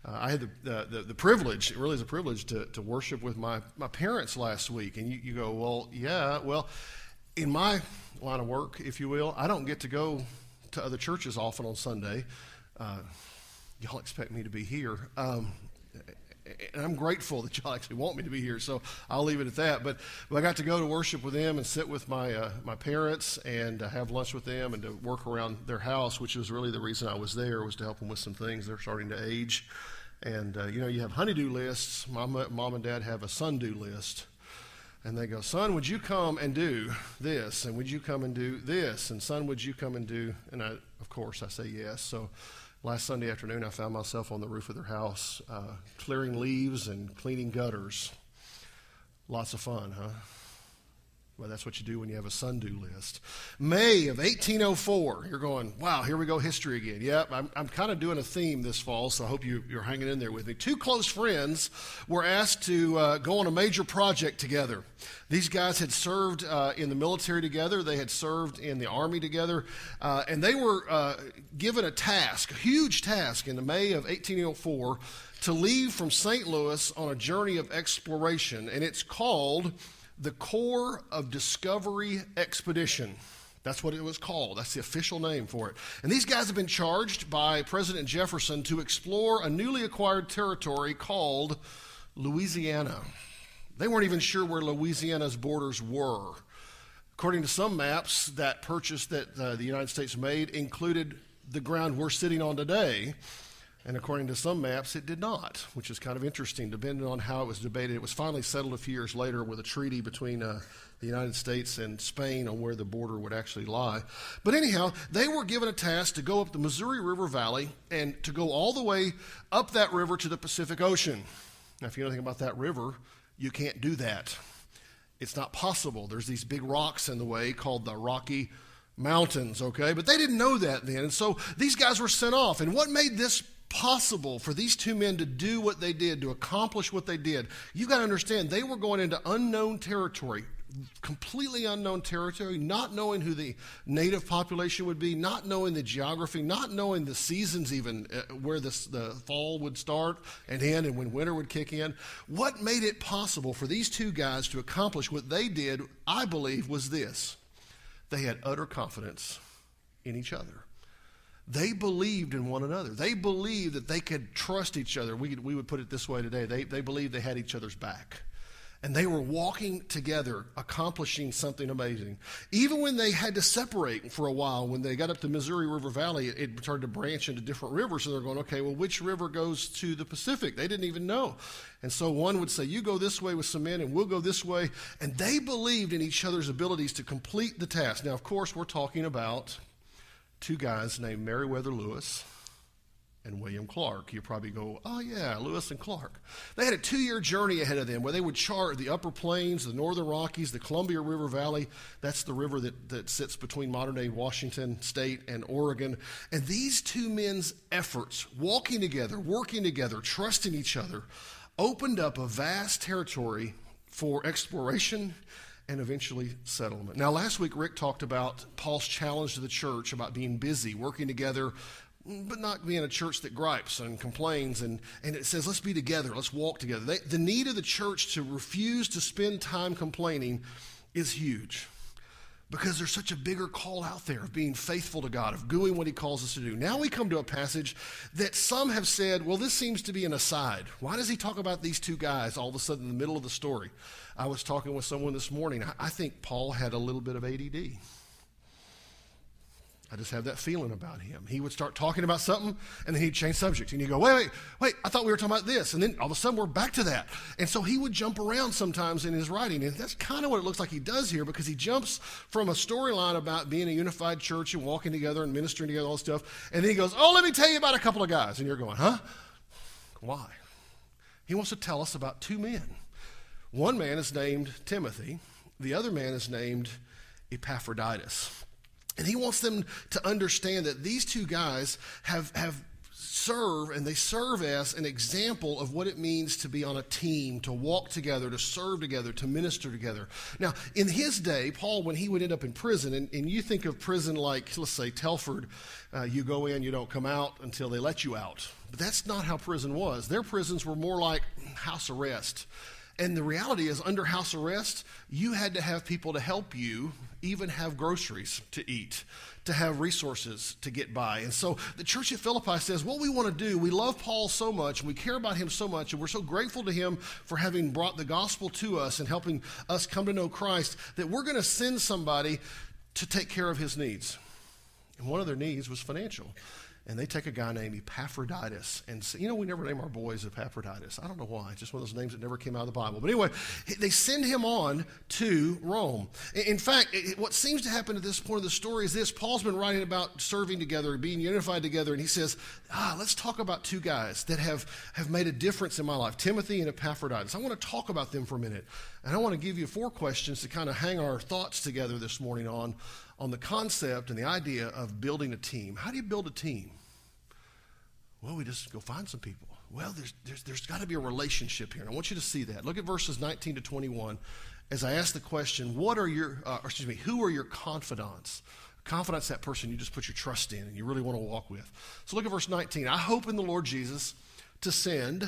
I had the privilege, it really is a privilege, to worship with my parents last week. And you go, well, yeah, well, in my line of work, if you will, I don't get to go to other churches often on Sunday. Y'all expect me to be here. And I'm grateful that y'all actually want me to be here, so I'll leave it at that. But I got to go to worship with them and sit with my parents and have lunch with them and to work around their house, which was really the reason I was there, was to help them with some things. They're starting to age. And, you have honeydew lists. Mom and Dad have a sundew list. And they go, son, would you come and do this? And would you come and do this? And son, would you come and do? And of course, I say yes. So last Sunday afternoon, I found myself on the roof of their house, clearing leaves and cleaning gutters. Lots of fun, huh? Well, that's what you do when you have a sundew list. May of 1804. You're going, wow, here we go, history again. Yep, I'm kind of doing a theme this fall, so I hope you're hanging in there with me. Two close friends were asked to go on a major project together. These guys had served in the military together. They had served in the army together. And they were given a task, a huge task in the May of 1804, to leave from St. Louis on a journey of exploration. And it's called the Corps of Discovery Expedition. That's what it was called. That's the official name for it. And these guys have been charged by President Jefferson to explore a newly acquired territory called Louisiana. They weren't even sure where Louisiana's borders were. According to some maps, that purchase that the United States made included the ground we're sitting on today. And according to some maps, it did not, which is kind of interesting, depending on how it was debated. It was finally settled a few years later with a treaty between the United States and Spain on where the border would actually lie. But anyhow, they were given a task to go up the Missouri River Valley and to go all the way up that river to the Pacific Ocean. Now, if you know anything about that river, you can't do that. It's not possible. There's these big rocks in the way called the Rocky Mountains, okay? But they didn't know that then. And so these guys were sent off. And what made this possible for these two men to do what they did, to accomplish what they did? You got to understand, they were going into unknown territory, completely unknown territory, not knowing who the native population would be, not knowing the geography, not knowing the seasons even, where the fall would start and end and when winter would kick in. What made it possible for these two guys to accomplish what they did, I believe, was this: they had utter confidence in each other. They believed in one another. They believed that they could trust each other. We would put it this way today. They believed they had each other's back. And they were walking together, accomplishing something amazing. Even when they had to separate for a while, when they got up the Missouri River Valley, it started to branch into different rivers. So they're going, okay, well, which river goes to the Pacific? They didn't even know. And so one would say, you go this way with some men, and we'll go this way. And they believed in each other's abilities to complete the task. Now, of course, we're talking about two guys named Meriwether Lewis and William Clark. You probably go, oh yeah, Lewis and Clark. They had a 2-year journey ahead of them where they would chart the Upper Plains, the Northern Rockies, the Columbia River Valley. That's the river that sits between modern-day Washington State and Oregon. And these two men's efforts, walking together, working together, trusting each other, opened up a vast territory for exploration and eventually settlement. Now, last week, Rick talked about Paul's challenge to the church about being busy, working together, but not being a church that gripes and complains. And it says, let's be together, let's walk together. The need of the church to refuse to spend time complaining is huge, because there's such a bigger call out there of being faithful to God, of doing what he calls us to do. Now we come to a passage that some have said, well, this seems to be an aside. Why does he talk about these two guys all of a sudden in the middle of the story? I was talking with someone this morning. I think Paul had a little bit of ADD. I just have that feeling about him. He would start talking about something, and then he'd change subject. And you go, wait, I thought we were talking about this. And then all of a sudden we're back to that. And so he would jump around sometimes in his writing. And that's kind of what it looks like he does here, because he jumps from a storyline about being a unified church and walking together and ministering together, all this stuff. And then he goes, oh, let me tell you about a couple of guys. And you're going, huh? Why? He wants to tell us about two men. One man is named Timothy. The other man is named Epaphroditus. And he wants them to understand that these two guys have serve, and they serve as an example of what it means to be on a team, to walk together, to serve together, to minister together. Now, in his day, Paul, when he would end up in prison, and you think of prison like, let's say, Telford, you go in, you don't come out until they let you out. But that's not how prison was. Their prisons were more like house arrest. And the reality is, under house arrest, you had to have people to help you even have groceries to eat, to have resources to get by. And so the church at Philippi says, what we want to do, we love Paul so much, and we care about him so much, and we're so grateful to him for having brought the gospel to us and helping us come to know Christ, that we're going to send somebody to take care of his needs. And one of their needs was financial. And they take a guy named Epaphroditus. And, we never name our boys Epaphroditus. I don't know why. It's just one of those names that never came out of the Bible. But anyway, they send him on to Rome. In fact, what seems to happen at this point of the story is this. Paul's been writing about serving together, being unified together, and he says, let's talk about two guys that have made a difference in my life, Timothy and Epaphroditus. I want to talk about them for a minute. And I want to give you 4 questions to kind of hang our thoughts together this morning on the concept and the idea of building a team. How do you build a team? Well, we just go find some people. Well, there's got to be a relationship here. And I want you to see that. Look at verses 19 to 21 as I ask the question, who are your confidants? Confidant's that person you just put your trust in and you really want to walk with. So look at verse 19. I hope in the Lord Jesus to send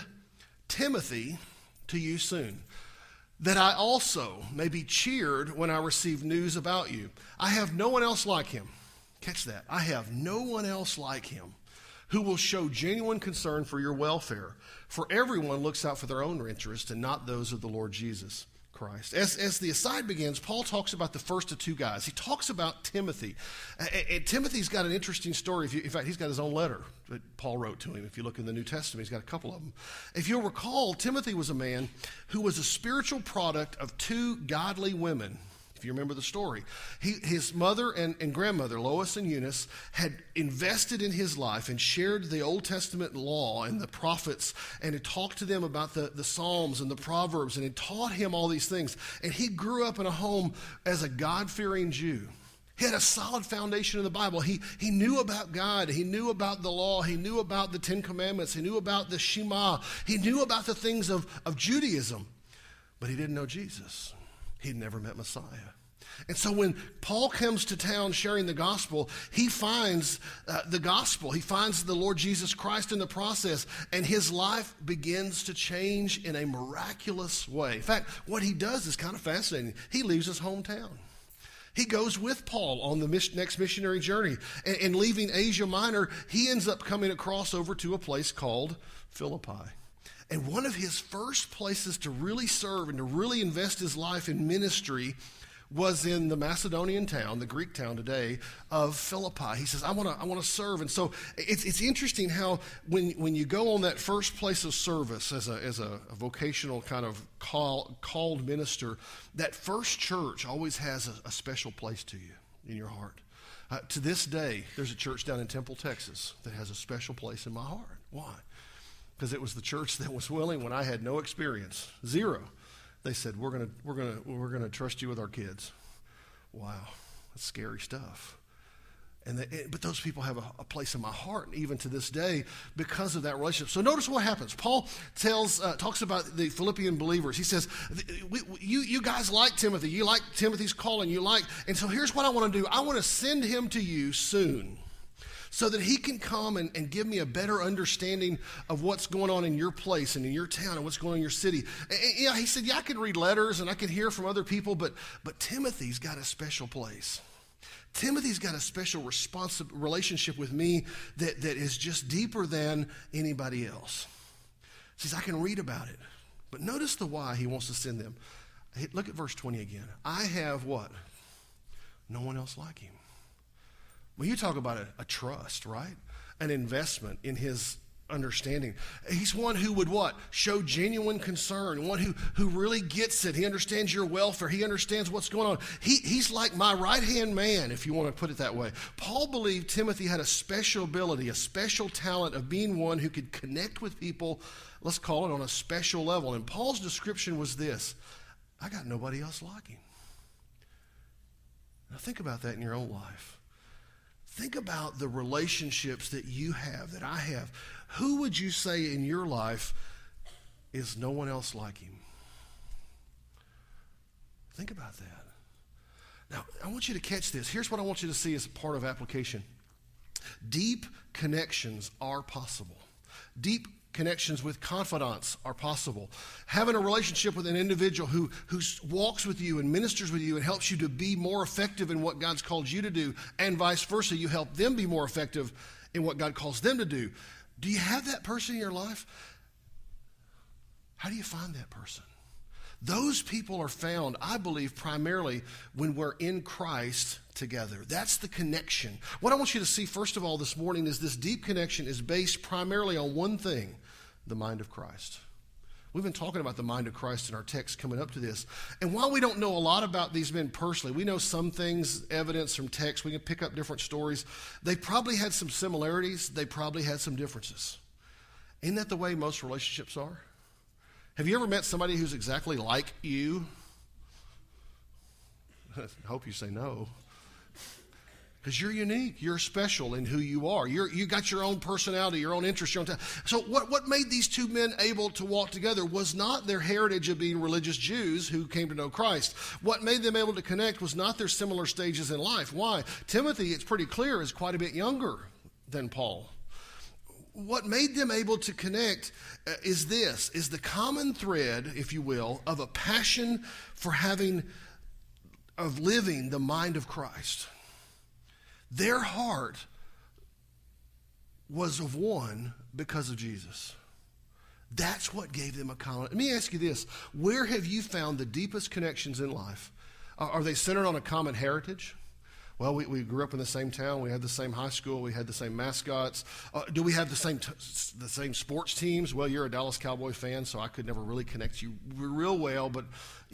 Timothy to you soon, that I also may be cheered when I receive news about you. I have no one else like him. Catch that. I have no one else like him who will show genuine concern for your welfare. For everyone looks out for their own interest and not those of the Lord Jesus Christ. As the aside begins, Paul talks about the first of 2 guys. He talks about Timothy. And Timothy's got an interesting story. In fact, he's got his own letter that Paul wrote to him. If you look in the New Testament, he's got a couple of them. If you'll recall, Timothy was a man who was a spiritual product of 2 godly women. If you remember the story, his mother and grandmother, Lois and Eunice, had invested in his life and shared the Old Testament law and the prophets and had talked to them about the Psalms and the Proverbs and had taught him all these things. And he grew up in a home as a God-fearing Jew. He had a solid foundation in the Bible. He knew about God. He knew about the law. He knew about the 10 Commandments. He knew about the Shema. He knew about the things of Judaism. But he didn't know Jesus. He'd never met Messiah. And so when Paul comes to town sharing the gospel, he finds the gospel. He finds the Lord Jesus Christ in the process, and his life begins to change in a miraculous way. In fact, what he does is kind of fascinating. He leaves his hometown. He goes with Paul on the next missionary journey. And leaving Asia Minor, he ends up coming across over to a place called Philippi. And one of his first places to really serve and to really invest his life in ministry was in the Macedonian town, the Greek town today, of Philippi. He says, I want to serve. And so it's interesting how when you go on that first place of service as a vocational kind of called minister, that first church always has a special place to you in your heart. To this day, there's a church down in Temple, Texas, that has a special place in my heart. Why? Because it was the church that was willing when I had no experience, 0. They said, we're gonna trust you with our kids. Wow, that's scary stuff. But those people have a place in my heart, even to this day, because of that relationship. So notice what happens. Paul talks about the Philippian believers. He says, you guys like Timothy. You like Timothy's calling. And so here's what I want to do. I want to send him to you soon, so that he can come and give me a better understanding of what's going on in your place and in your town and what's going on in your city. And, he said, I could read letters and I could hear from other people, but Timothy's got a special place. Timothy's got a special relationship with me that is just deeper than anybody else. He says, I can read about it. But notice the why he wants to send them. Look at verse 20 again. I have what? No one else like him. Well, you talk about a trust, right? An investment in his understanding. He's one who would what? Show genuine concern. One who really gets it. He understands your welfare. He understands what's going on. He's like my right-hand man, if you want to put it that way. Paul believed Timothy had a special ability, a special talent of being one who could connect with people, let's call it on a special level. And Paul's description was this: I got nobody else like him. Now think about that in your own life. think about the relationships that you have, that I have. Who would you say in your life is no one else like him? Think about that. Now, I want you to catch this. Here's what I want you to see as a part of application. Deep connections are possible. Deep connections with confidants are possible. Having a relationship with an individual who walks with you and ministers with you and helps you to be more effective in what God's called you to do, and vice versa, you help them be more effective in what God calls them to do. Do you have that person in your life? How do you find that person? Those people are found, I believe, primarily when we're in Christ together. That's the connection. What I want you to see, first of all, this morning is this deep connection is based primarily on one thing, the mind of Christ. We've been talking about the mind of Christ in our text coming up to this. And while we don't know a lot about these men personally, we know some things, evidence from text, we can pick up different stories. They probably had some similarities. They probably had some differences. Isn't that the way most relationships are? Have you ever met somebody who's exactly like you? I hope you say no. Because you're unique. You're special in who you are. You got your own personality, your own interests, your own So what made these two men able to walk together was not their heritage of being religious Jews who came to know Christ. What made them able to connect was not their similar stages in life. Why? Timothy, it's pretty clear, is quite a bit younger than Paul. What made them able to connect is the common thread, if you will, of a passion for living the mind of Christ. Their heart was of one because of Jesus. That's what gave them a common. Let me ask you this. Where have you found the deepest connections in life? Are they centered on a common heritage? Well, we grew up in the same town. We had the same high school. We had the same mascots. Do we have the same sports teams? Well, you're a Dallas Cowboy fan, so I could never really connect you real well. But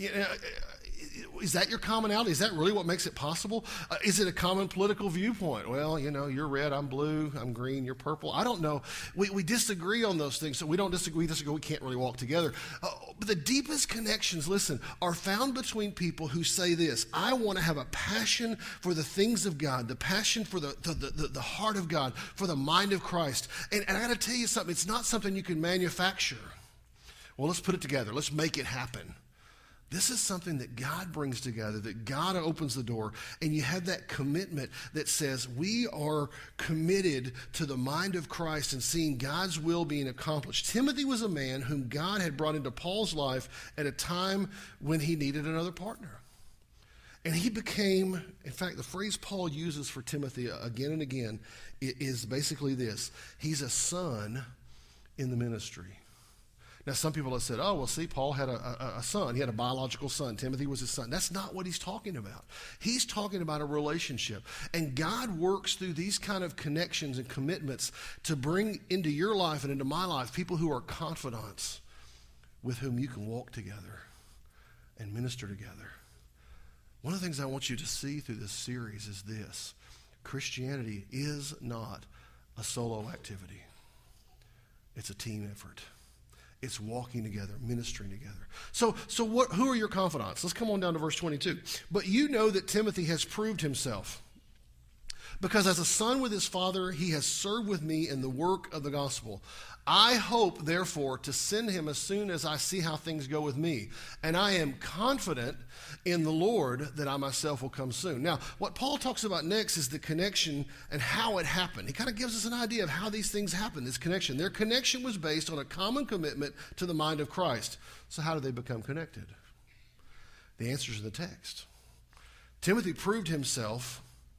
is that your commonality? Is that really what makes it possible? Is it a common political viewpoint? Well, you're red, I'm blue, I'm green, you're purple. I don't know. We disagree on those things, so we don't disagree. We can't really walk together. But the deepest connections, listen, are found between people who say this: I want to have a passion for the things of God, the passion for the heart of God, for the mind of Christ. And I got to tell you something, it's not something you can manufacture. Well, let's put it together. Let's make it happen. This is something that God brings together, that God opens the door, and you have that commitment that says we are committed to the mind of Christ and seeing God's will being accomplished. Timothy was a man whom God had brought into Paul's life at a time when he needed another partner. And he became, in fact, the phrase Paul uses for Timothy again and again is basically this: he's a son in the ministry. Now, some people have said, oh, well, see, Paul had a son. He had a biological son. Timothy was his son. That's not what he's talking about. He's talking about a relationship. And God works through these kind of connections and commitments to bring into your life and into my life people who are confidants with whom you can walk together and minister together. One of the things I want you to see through this series is this: Christianity is not a solo activity. It's a team effort. It's walking together, ministering together. So who are your confidants? Let's come on down to verse 22. But you know that Timothy has proved himself, because as a son with his father, he has served with me in the work of the gospel. I hope, therefore, to send him as soon as I see how things go with me. And I am confident in the Lord that I myself will come soon. Now, what Paul talks about next is the connection and how it happened. He kind of gives us an idea of how these things happen, this connection. Their connection was based on a common commitment to the mind of Christ. So how did they become connected? The answer is in the text. Timothy proved himself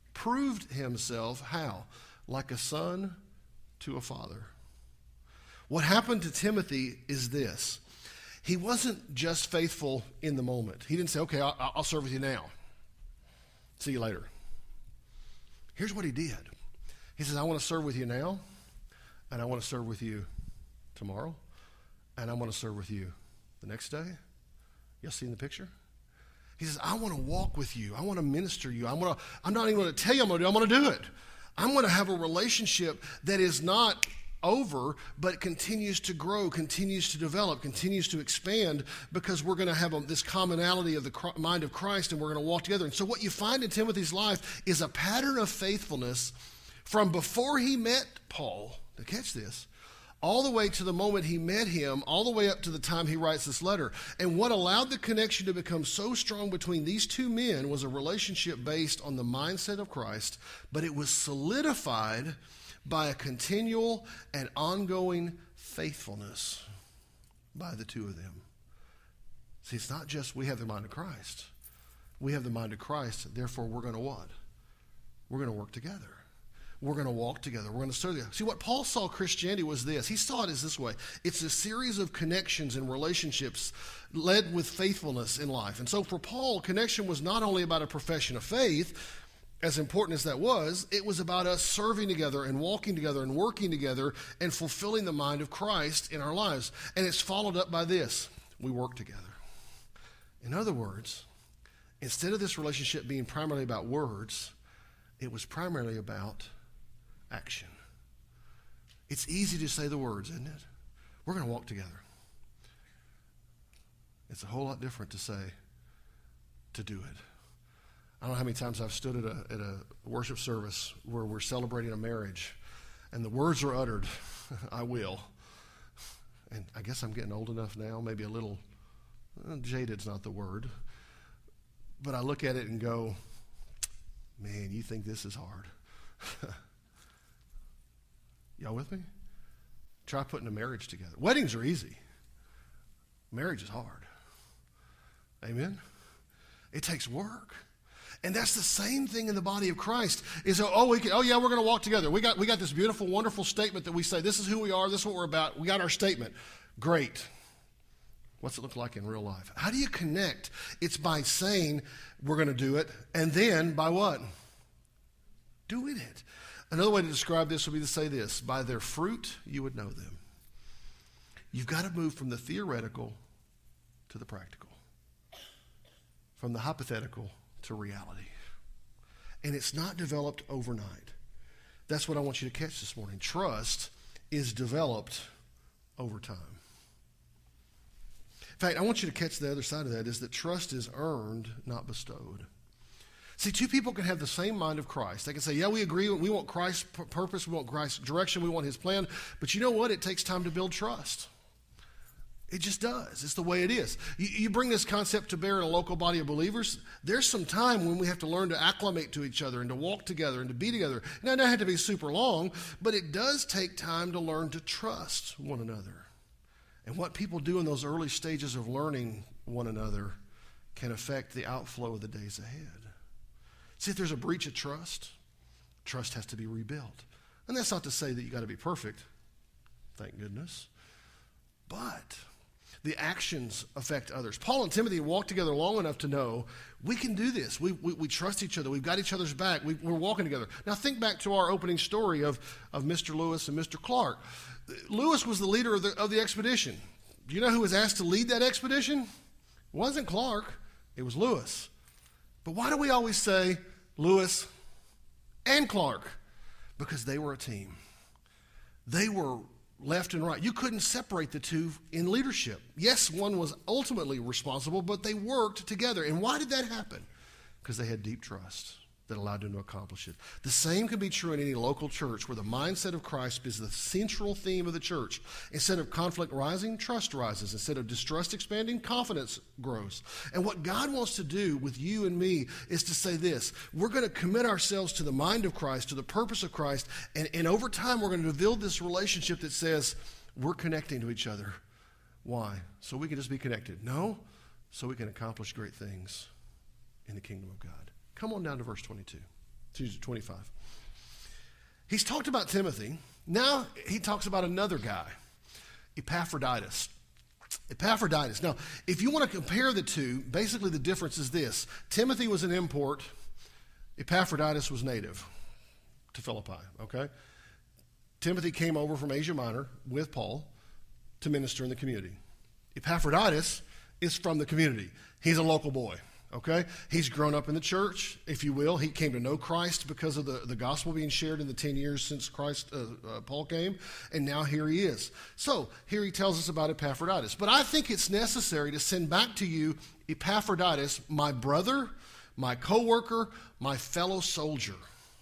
how? Like a son to a father. What happened to Timothy is this: he wasn't just faithful in the moment. He didn't say, okay, I'll serve with you now. See you later. Here's what he did. He says, I want to serve with you now, and I want to serve with you tomorrow, and I want to serve with you the next day. Y'all see in the picture? He says, I want to walk with you. I want to minister you. I'm not even going to tell you I'm going to do it. I'm going to do it. I'm going to have a relationship that is not over, but continues to grow, continues to develop, continues to expand, because we're going to have this commonality of the mind of Christ, and we're going to walk together. And so what you find in Timothy's life is a pattern of faithfulness From before he met Paul, now catch this, all the way to the moment he met him, all the way up to the time he writes this letter. And what allowed the connection to become so strong between these two men was a relationship based on the mindset of Christ, but it was solidified by a continual and ongoing faithfulness by the two of them. See, it's not just we have the mind of Christ. We have the mind of Christ, therefore we're going to what? We're going to work together. We're going to walk together. We're going to serve together. See, what Paul saw Christianity was this. He saw it as this way. It's a series of connections and relationships led with faithfulness in life. And so for Paul, connection was not only about a profession of faith, as important as that was, it was about us serving together and walking together and working together and fulfilling the mind of Christ in our lives. And it's followed up by this. We work together. In other words, instead of this relationship being primarily about words, it was primarily about action. It's easy to say the words, isn't it? We're going to walk together. It's a whole lot different to say, to do it. I don't know how many times I've stood at a worship service where we're celebrating a marriage, and the words are uttered, I will. And I guess I'm getting old enough now, maybe a little, jaded's not the word, but I look at it and go, man, you think this is hard. Y'all with me? Try putting a marriage together. Weddings are easy. Marriage is hard. Amen? It takes work. And that's the same thing in the body of Christ. Is yeah, we're going to walk together. We got this beautiful, wonderful statement that we say, this is who we are, this is what we're about. We got our statement. Great. What's it look like in real life? How do you connect? It's by saying we're going to do it, and then by what? Doing it. Another way to describe this would be to say this: by their fruit you would know them. You've got to move from the theoretical to the practical, from the hypothetical to reality. And it's not developed overnight. That's what I want you to catch this morning. Trust is developed over time. In fact, I want you to catch the other side of that, is that trust is earned, not bestowed. See, two people can have the same mind of Christ. They can say, yeah, we agree. We want Christ's purpose. We want Christ's direction. We want his plan. But you know what? It takes time to build trust. It just does. It's the way it is. You bring this concept to bear in a local body of believers, there's some time when we have to learn to acclimate to each other and to walk together and to be together. Now, it doesn't have to be super long, but it does take time to learn to trust one another. And what people do in those early stages of learning one another can affect the outflow of the days ahead. See, if there's a breach of trust, trust has to be rebuilt. And that's not to say that you got to be perfect, thank goodness. But the actions affect others. Paul and Timothy walked together long enough to know we can do this. We trust each other. We've got each other's back. We're walking together. Now think back to our opening story of Mr. Lewis and Mr. Clark. Lewis was the leader of the expedition. Do you know who was asked to lead that expedition? It wasn't Clark. It was Lewis. But why do we always say Lewis and Clark? Because they were a team. They were left and right. You couldn't separate the two in leadership. Yes, one was ultimately responsible, but they worked together. And why did that happen? Because they had deep trust that allowed them to accomplish it. The same can be true in any local church where the mindset of Christ is the central theme of the church. Instead of conflict rising, trust rises. Instead of distrust expanding, confidence grows. And what God wants to do with you and me is to say this: we're going to commit ourselves to the mind of Christ, to the purpose of Christ, and over time we're going to build this relationship that says we're connecting to each other. Why? So we can just be connected? No, so we can accomplish great things in the kingdom of God. Come on down to verse 25. He's talked about Timothy. Now he talks about another guy, Epaphroditus. Now, if you want to compare the two, basically the difference is this. Timothy was an import. Epaphroditus was native to Philippi, okay? Timothy came over from Asia Minor with Paul to minister in the community. Epaphroditus is from the community. He's a local boy. Okay? He's grown up in the church, if you will. He came to know Christ because of the gospel being shared in the 10 years since Paul came, and now here he is. So here he tells us about Epaphroditus. But I think it's necessary to send back to you Epaphroditus, my brother, my co-worker, my fellow soldier.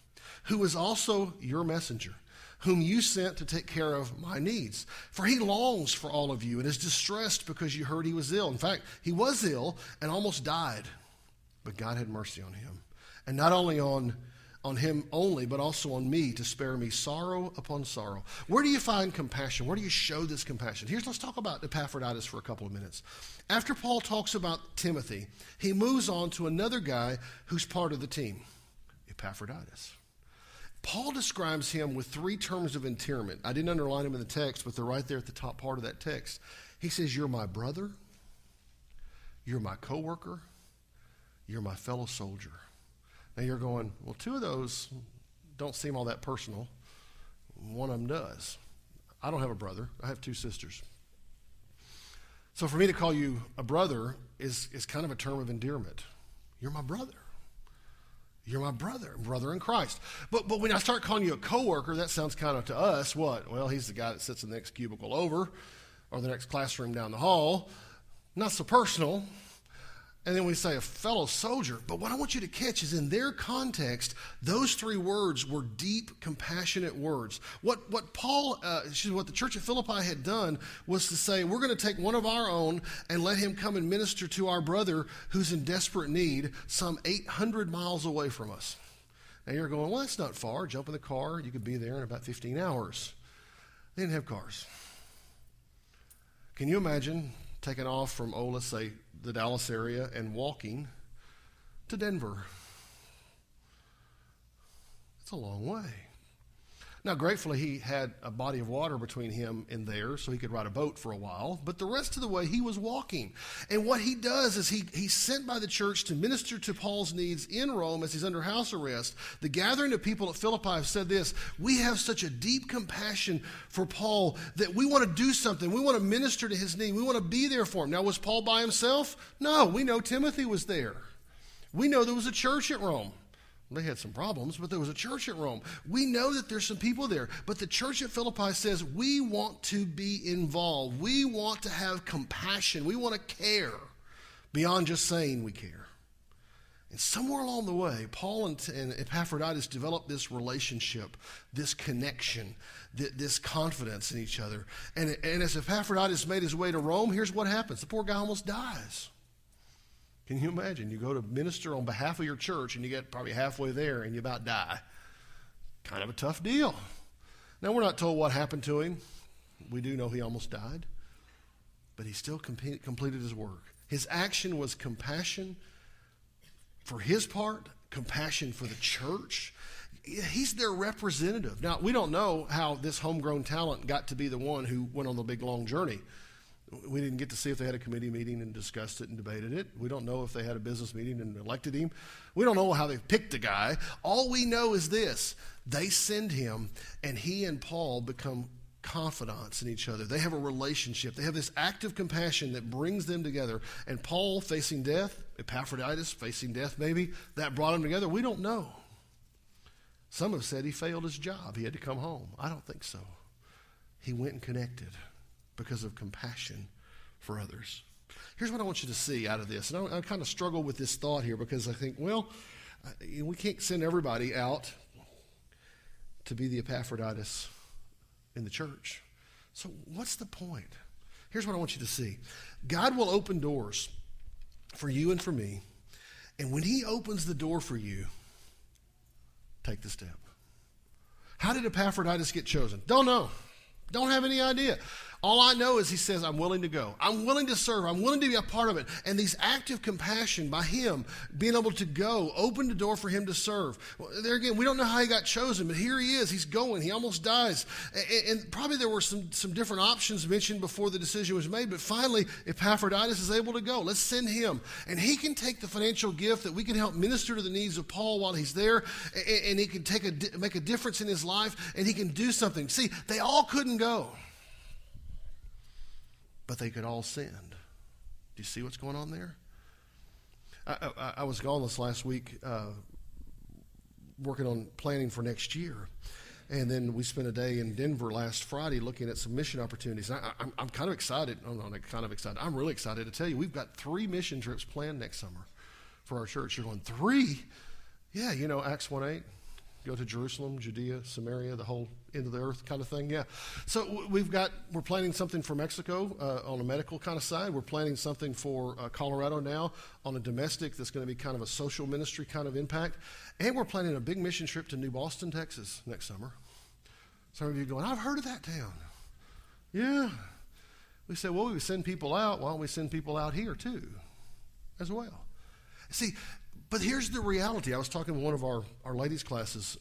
who is also your messenger, whom you sent to take care of my needs. For he longs for all of you and is distressed because you heard he was ill. In fact, he was ill and almost died, but God had mercy on him. And not only on him only, but also on me, to spare me sorrow upon sorrow. Where do you find compassion? Where do you show this compassion? Let's talk about Epaphroditus for a couple of minutes. After Paul talks about Timothy, he moves on to another guy who's part of the team, Epaphroditus. Paul describes him with 3 terms of endearment. I didn't underline them in the text, but they're right there at the top part of that text. He says, you're my brother, you're my coworker, you're my fellow soldier. Now you're going, well, 2 of those don't seem all that personal. One of them does. I don't have a brother. I have 2 sisters. So for me to call you a brother is kind of a term of endearment. You're my brother. You're my brother in Christ. But when I start calling you a coworker, that sounds kind of to us, what? Well, he's the guy that sits in the next cubicle over or the next classroom down the hall. Not so personal. And then we say a fellow soldier. But what I want you to catch is in their context, those 3 words were deep, compassionate words. What the church at Philippi had done was to say, we're going to take one of our own and let him come and minister to our brother who's in desperate need some 800 miles away from us. Now you're going, well, that's not far. Jump in the car. You could be there in about 15 hours. They didn't have cars. Can you imagine taking off from, let's say, the Dallas area and walking to Denver? It's a long way. Now, gratefully, he had a body of water between him and there, so he could ride a boat for a while. But the rest of the way, he was walking. And what he does is he's sent by the church to minister to Paul's needs in Rome as he's under house arrest. The gathering of people at Philippi have said this: we have such a deep compassion for Paul that we want to do something. We want to minister to his need. We want to be there for him. Now, was Paul by himself? No, we know Timothy was there. We know there was a church at Rome. They had some problems, but there was a church at Rome. We know that there's some people there, but the church at Philippi says we want to be involved. We want to have compassion. We want to care beyond just saying we care. And somewhere along the way, Paul and Epaphroditus developed this relationship, this connection, this confidence in each other. And as Epaphroditus made his way to Rome, here's what happens. The poor guy almost dies. Can you imagine? You go to minister on behalf of your church and you get probably halfway there and you about die. Kind of a tough deal. Now, we're not told what happened to him. We do know he almost died. But he still completed his work. His action was compassion for his part, compassion for the church. He's their representative. Now, we don't know how this homegrown talent got to be the one who went on the big, long journey. We didn't get to see if they had a committee meeting and discussed it and debated it. We don't know if they had a business meeting and elected him. We don't know how they picked the guy. All we know is this: they send him, and he and Paul become confidants in each other. They have a relationship. They have this act of compassion that brings them together. And Paul facing death, Epaphroditus facing death maybe, that brought them together. We don't know. Some have said he failed his job. He had to come home. I don't think so. He went and connected because of compassion for others. Here's what I want you to see out of this. And I kind of struggle with this thought here because I think, well, we can't send everybody out to be the Epaphroditus in the church. So what's the point? Here's what I want you to see. God will open doors for you and for me. And when he opens the door for you, take the step. How did Epaphroditus get chosen? Don't know. Don't have any idea. All I know is he says, I'm willing to go. I'm willing to serve. I'm willing to be a part of it. And these acts of compassion by him, being able to go, opened the door for him to serve. Well, there again, we don't know how he got chosen, but here he is. He's going. He almost dies. And probably there were some different options mentioned before the decision was made, but finally Epaphroditus is able to go. Let's send him. And he can take the financial gift that we can help minister to the needs of Paul while he's there, and he can make a difference in his life, and he can do something. See, they all couldn't go, but they could all send. Do you see what's going on there? I was gone this last week working on planning for next year. And then we spent a day in Denver last Friday looking at some mission opportunities. I'm kind of excited. I'm not kind of excited. I'm really excited to tell you we've got 3 mission trips planned next summer for our church. You're going, 3? Yeah, you know, Acts 1:8. Go to Jerusalem, Judea, Samaria, the whole end of the earth kind of thing. Yeah. So we're planning something for Mexico on a medical kind of side. We're planning something for Colorado now on a domestic that's going to be kind of a social ministry kind of impact. And we're planning a big mission trip to New Boston, Texas next summer. Some of you are going, I've heard of that town. Yeah. We said, well, we send people out. Why don't we send people out here too as well? See, but here's the reality. I was talking with one of our ladies' classes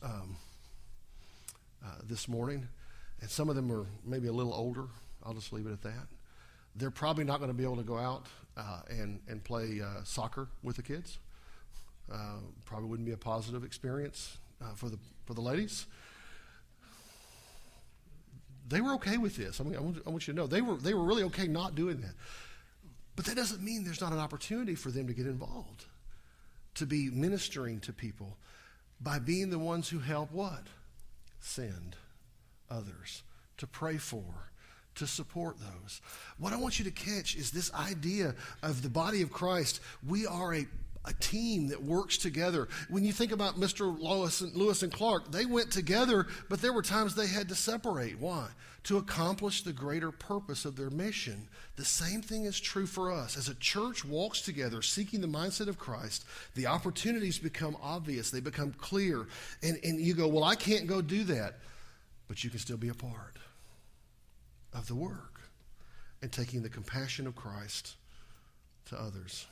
this morning, and some of them are maybe a little older. I'll just leave it at that. They're probably not going to be able to go out and play soccer with the kids. Probably wouldn't be a positive experience for the ladies. They were okay with this. I mean, I want you to know they were really okay not doing that. But that doesn't mean there's not an opportunity for them to get involved, to be ministering to people by being the ones who help what? Send others, to pray for, to support those. What I want you to catch is this idea of the body of Christ. We are a team that works together. When you think about Mr. Lewis and Clark, they went together, but there were times they had to separate. Why? To accomplish the greater purpose of their mission. The same thing is true for us. As a church walks together, seeking the mindset of Christ, the opportunities become obvious. They become clear. And you go, well, I can't go do that. But you can still be a part of the work and taking the compassion of Christ to others.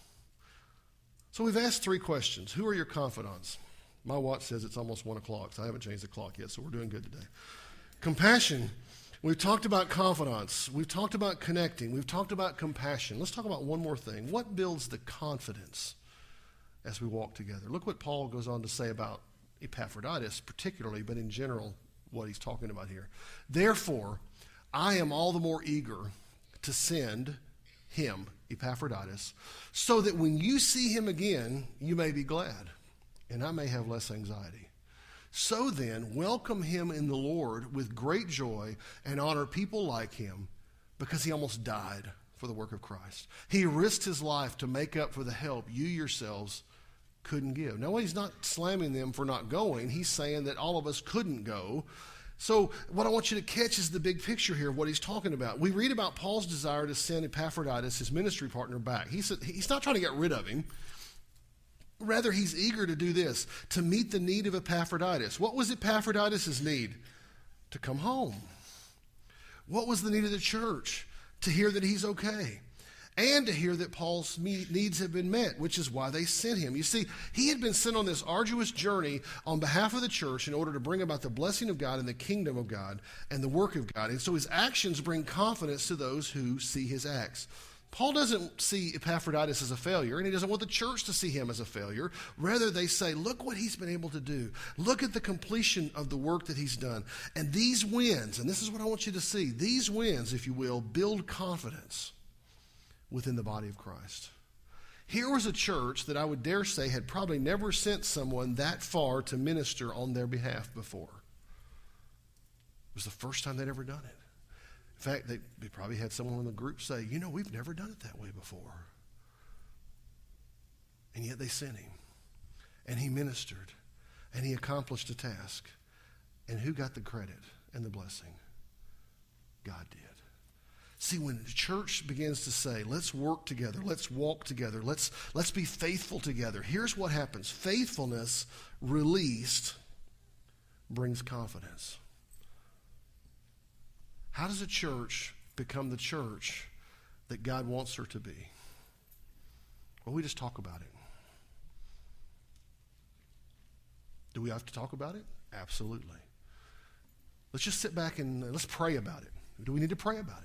So we've asked 3 questions. Who are your confidants? My watch says it's almost 1 o'clock, so I haven't changed the clock yet, so we're doing good today. Compassion. We've talked about confidence. We've talked about connecting. We've talked about compassion. Let's talk about one more thing. What builds the confidence as we walk together? Look what Paul goes on to say about Epaphroditus particularly, but in general, what he's talking about here. Therefore, I am all the more eager to send him, Epaphroditus, so that when you see him again, you may be glad, and I may have less anxiety. So then, welcome him in the Lord with great joy and honor people like him, because he almost died for the work of Christ. He risked his life to make up for the help you yourselves couldn't give. Now, he's not slamming them for not going. He's saying that all of us couldn't go. So what I want you to catch is the big picture here of what he's talking about. We read about Paul's desire to send Epaphroditus, his ministry partner, back. He said he's not trying to get rid of him. Rather, he's eager to do this, to meet the need of Epaphroditus. What was Epaphroditus' need? To come home. What was the need of the church? To hear that he's okay. And to hear that Paul's needs have been met, which is why they sent him. You see, he had been sent on this arduous journey on behalf of the church in order to bring about the blessing of God and the kingdom of God and the work of God. And so his actions bring confidence to those who see his acts. Paul doesn't see Epaphroditus as a failure, and he doesn't want the church to see him as a failure. Rather, they say, look what he's been able to do. Look at the completion of the work that he's done. And these wins, and this is what I want you to see, these wins, if you will, build confidence within the body of Christ. Here was a church that I would dare say had probably never sent someone that far to minister on their behalf before. It was the first time they'd ever done it. In fact, they probably had someone in the group say, we've never done it that way before. And yet they sent him. And he ministered. And he accomplished a task. And who got the credit and the blessing? God did. See, when the church begins to say, let's work together, let's walk together, let's be faithful together, here's what happens. Faithfulness released brings confidence. How does a church become the church that God wants her to be? Well, we just talk about it. Do we have to talk about it? Absolutely. Let's just sit back and let's pray about it. Do we need to pray about it?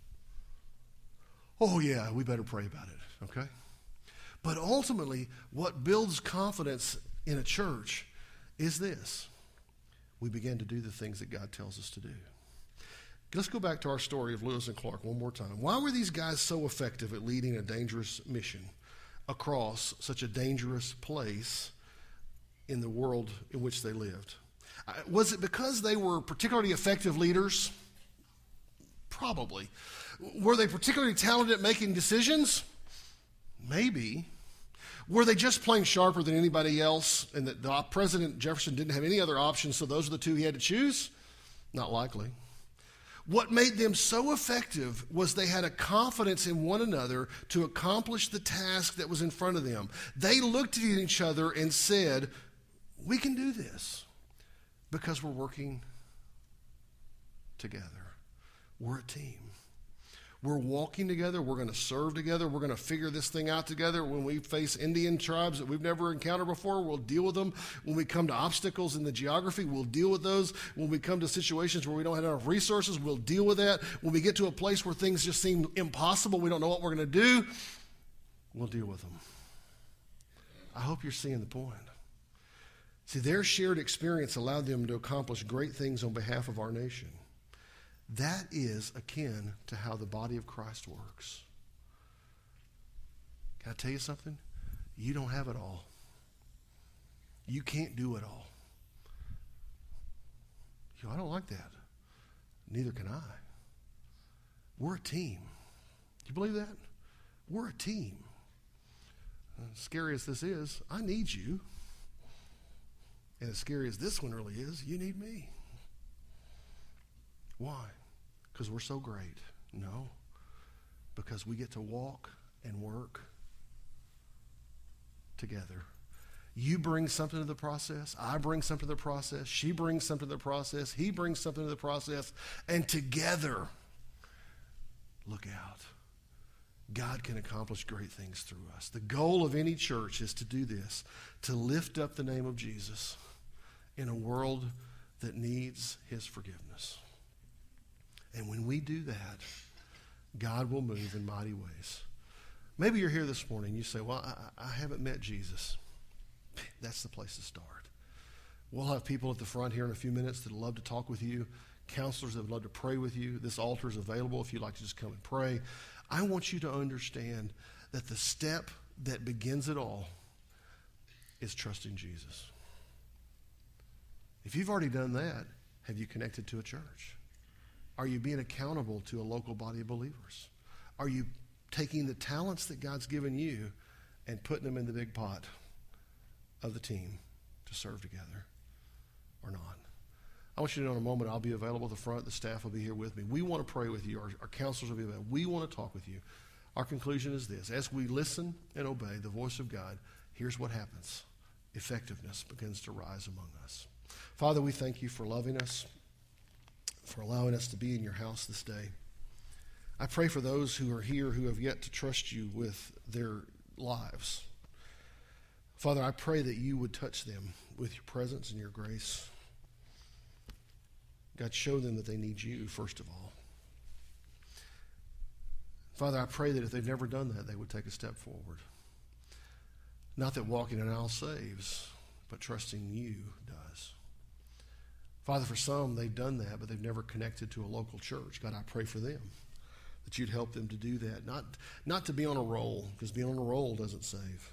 Oh, yeah, we better pray about it, okay? But ultimately, what builds confidence in a church is this. We begin to do the things that God tells us to do. Let's go back to our story of Lewis and Clark one more time. Why were these guys so effective at leading a dangerous mission across such a dangerous place in the world in which they lived? Was it because they were particularly effective leaders? Probably. Were they particularly talented at making decisions? Maybe. Were they just plain sharper than anybody else, and that President Jefferson didn't have any other options, so those are the two he had to choose? Not likely. What made them so effective was they had a confidence in one another to accomplish the task that was in front of them. They looked at each other and said, we can do this because we're working together. We're a team. We're walking together. We're going to serve together. We're going to figure this thing out together. When we face Indian tribes that we've never encountered before, we'll deal with them. When we come to obstacles in the geography, we'll deal with those. When we come to situations where we don't have enough resources, we'll deal with that. When we get to a place where things just seem impossible, we don't know what we're going to do, we'll deal with them. I hope you're seeing the point. See, their shared experience allowed them to accomplish great things on behalf of our nation. That is akin to how the body of Christ works. Can I tell you something? You don't have it all. You can't do it all. You know, I don't like that. Neither can I. We're a team. Do you believe that? We're a team. As scary as this is, I need you. And as scary as this one really is, you need me. Why? Because we're so great? No. Because we get to walk and work together. You bring something to the process. I bring something to the process. She brings something to the process. He brings something to the process. And together, look out. God can accomplish great things through us. The goal of any church is to do this, to lift up the name of Jesus in a world that needs his forgiveness. And when we do that, God will move in mighty ways. Maybe you're here this morning and you say, well, I haven't met Jesus. That's the place to start. We'll have people at the front here in a few minutes that would love to talk with you, counselors that would love to pray with you. This altar is available if you'd like to just come and pray. I want you to understand that the step that begins it all is trusting Jesus. If you've already done that, have you connected to a church? Are you being accountable to a local body of believers? Are you taking the talents that God's given you and putting them in the big pot of the team to serve together or not? I want you to know in a moment I'll be available at the front. The staff will be here with me. We want to pray with you. Our counselors will be available. We want to talk with you. Our conclusion is this. As we listen and obey the voice of God, here's what happens. Effectiveness begins to rise among us. Father, we thank you for loving us, for allowing us to be in your house this day. I pray for those who are here who have yet to trust you with their lives. Father, I pray that you would touch them with your presence and your grace. God, show them that they need you, first of all. Father, I pray that if they've never done that, they would take a step forward. Not that walking an aisle saves, but trusting you does. Father, for some, they've done that, but they've never connected to a local church. God, I pray for them that you'd help them to do that. Not to be on a roll, because being on a roll doesn't save.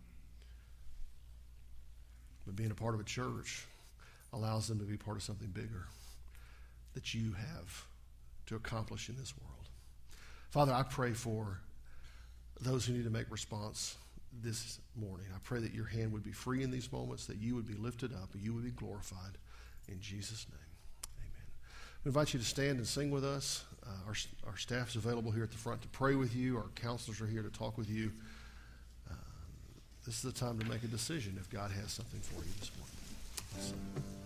But being a part of a church allows them to be part of something bigger that you have to accomplish in this world. Father, I pray for those who need to make response this morning. I pray that your hand would be free in these moments, that you would be lifted up, and you would be glorified. In Jesus' name, amen. We invite you to stand and sing with us. Our staff is available here at the front to pray with you. Our counselors are here to talk with you. This is the time to make a decision if God has something for you this morning.